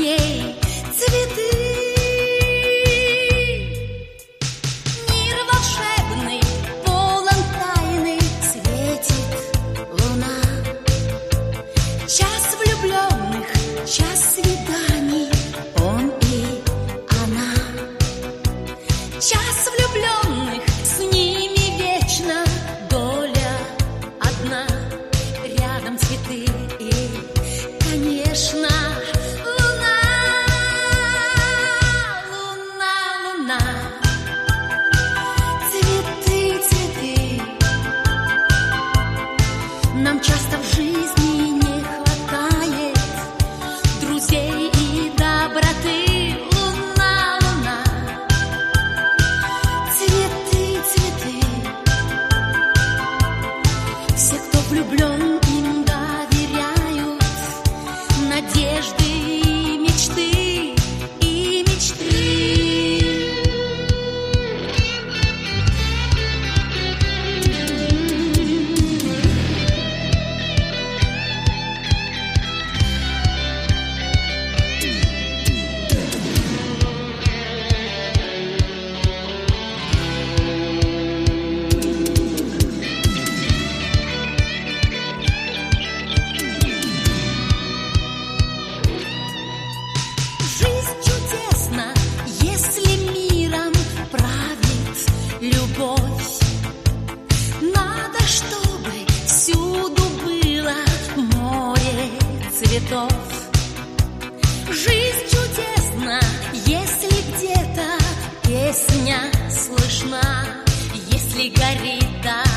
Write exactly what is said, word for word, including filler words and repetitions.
ней цветы. Мир волшебный, полон тайны, светит луна. Час влюбленных, час свиданий, он и она. Час влюбленных, с ними вечно доля одна. Рядом цветы и, конечно, луна, луна, луна. Цветы, цветы. Нам часто в жизни не хватает друзей и доброты. Луна, луна. Цветы, цветы. Все, кто влюблен, им доверяют надежды и мечты, и мечты. Жизнь чудесна, если миром правит любовь. Надо, чтобы всюду было море цветов. Жизнь чудесна, если где-то песня слышна, если горит